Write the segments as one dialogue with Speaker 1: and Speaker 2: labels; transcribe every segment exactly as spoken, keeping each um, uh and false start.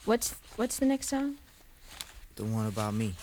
Speaker 1: What's what's the next song?
Speaker 2: The one about me.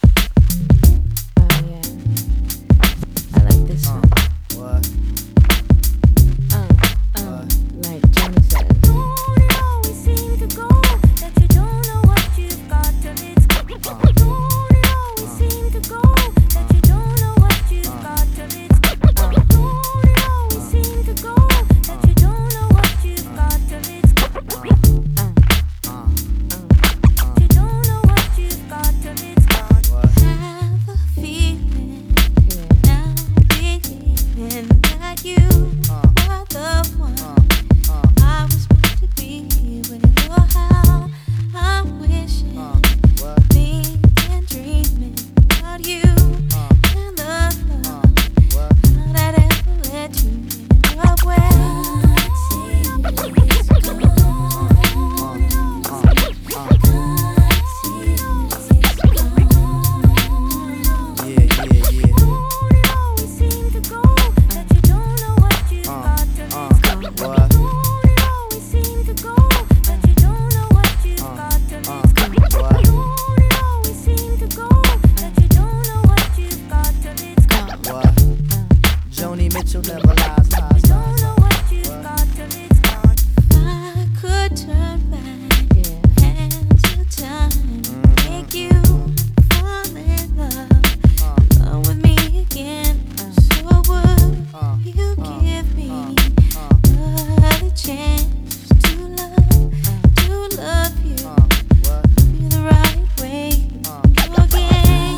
Speaker 1: Oh yeah, I like this
Speaker 2: Uh,
Speaker 1: one.
Speaker 2: what?
Speaker 1: Uh, uh, like Johnny said.
Speaker 3: Don't it always seem to go that you don't know what you've got till it's gone?
Speaker 2: Uh,
Speaker 3: Don't it always
Speaker 2: uh,
Speaker 3: seem to go that you don't know what you've
Speaker 2: uh,
Speaker 3: got till it's gone? Don't it always
Speaker 2: uh,
Speaker 3: seem to go that you don't know what you've
Speaker 2: uh,
Speaker 3: got till it's gone?
Speaker 2: uh,
Speaker 1: Uh,
Speaker 2: uh,
Speaker 3: You don't know what you've got till it's gone.
Speaker 2: what?
Speaker 3: Have a feeling
Speaker 1: yeah.
Speaker 3: now, believing that you
Speaker 2: Uh,
Speaker 3: are the one
Speaker 2: uh, uh,
Speaker 3: I was meant to be with. Oh, how I'm wishing,
Speaker 2: uh, what?
Speaker 3: thinking, dreaming about you
Speaker 2: Uh,
Speaker 3: and the
Speaker 2: uh,
Speaker 3: love
Speaker 2: what?
Speaker 3: that ever let you in. But when it seems it's gone,
Speaker 2: Uh, uh, uh,
Speaker 3: seems it's gone.
Speaker 2: yeah, yeah, yeah.
Speaker 3: Don't it always seem to go that you don't know what you've
Speaker 2: Uh,
Speaker 3: got till
Speaker 2: uh,
Speaker 3: it's gone?
Speaker 2: what?
Speaker 3: Don't it always seem to go that you don't know what you've
Speaker 2: Uh,
Speaker 3: got till
Speaker 2: uh,
Speaker 3: it's gone?
Speaker 2: what?
Speaker 3: Don't it always seem to go that you don't know what you've got till it's gone?
Speaker 2: What? Joni Mitchell never lies, lies,
Speaker 3: Don't
Speaker 2: lies.
Speaker 3: know what you've
Speaker 2: What?
Speaker 3: got till it's gone. If I could turn back
Speaker 1: Yeah.
Speaker 3: into time,
Speaker 2: Mhm.
Speaker 3: make you fall in love,
Speaker 2: Uh,
Speaker 3: love with me again. So would
Speaker 2: uh,
Speaker 3: you
Speaker 2: uh,
Speaker 3: give me
Speaker 2: uh, uh,
Speaker 3: another chance to love, to love you,
Speaker 2: uh, what?
Speaker 3: you the right way
Speaker 2: Uh,
Speaker 3: again?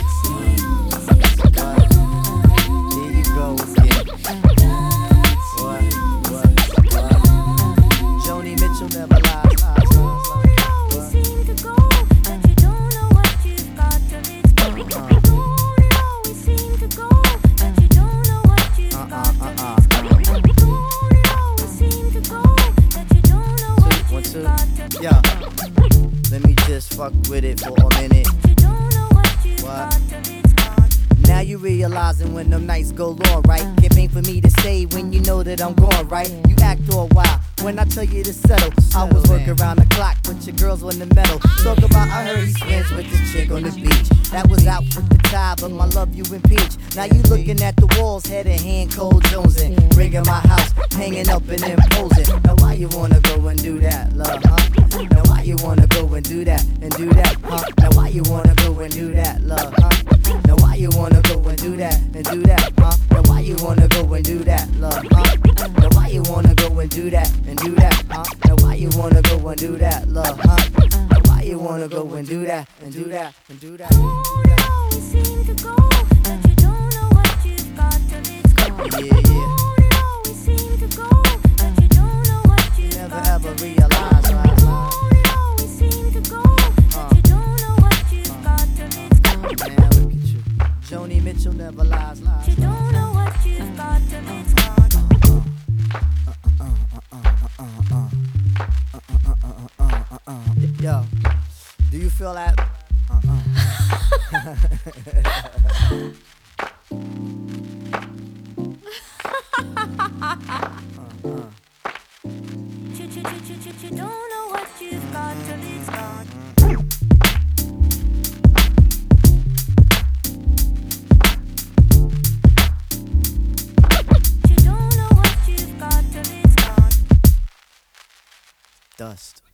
Speaker 2: here you go again. What? What? What? Joni Mitchell never lies, lies, lies, lies. What?
Speaker 3: Seem to go that you don't know what you've got till it's gone.
Speaker 2: Uh,
Speaker 3: Don't it always seem to go that you don't know what you've
Speaker 2: uh,
Speaker 3: got
Speaker 2: uh,
Speaker 3: till
Speaker 2: uh,
Speaker 3: it's
Speaker 2: uh.
Speaker 3: gone? Don't it always seem to go that you don't know what
Speaker 2: Two, one,
Speaker 3: you've
Speaker 2: two.
Speaker 3: got till
Speaker 2: Yeah. Let me just fuck with it for a minute.
Speaker 3: you don't know what you've
Speaker 2: What?
Speaker 3: got till it's gone.
Speaker 2: Now you realizing when them nights go long, right? It ain't for me to say when you know that I'm gone, right? You act all wild when I tell you to settle. I was working around the clock, but your girls on the metal. Talk about I heard he's friends with this chick on the beach. That was out with the tie, but my love you impeach. Now you looking at the walls, head in hand, cold jonesing. Ringing my house, hanging up and imposing. Now why you wanna go and do that, love, huh? Now why you wanna go and do that and do that, huh? Now why you wanna go and do that, love, huh? Now why you wanna go and do that and do that, huh? Now why you wanna go and do that, love, huh? Now why you wanna go and do that and do that, huh? Now why you wanna go and do that, love, huh? Now why you wanna go and do that and do that and do that?
Speaker 3: Don't it always seem to go that you don't know what you've got till it's gone?
Speaker 2: Yeah, yeah.
Speaker 3: Don't it always seem to go that you don't know what you've
Speaker 2: Never
Speaker 3: got
Speaker 2: ever
Speaker 3: till it's
Speaker 2: realize,
Speaker 3: gone?
Speaker 2: lies, lies.
Speaker 3: Don't it always seem to go that you don't know what you've got till it's gone?
Speaker 2: Man, look at you. Joni Mitchell never lies, lies.
Speaker 3: You don't know what you've got till it's gone.
Speaker 2: Yo, do you feel that?
Speaker 3: You, you, you, you, you, you don't know what you've got till it's gone. You don't know what you've got till it's gone.
Speaker 2: Dust.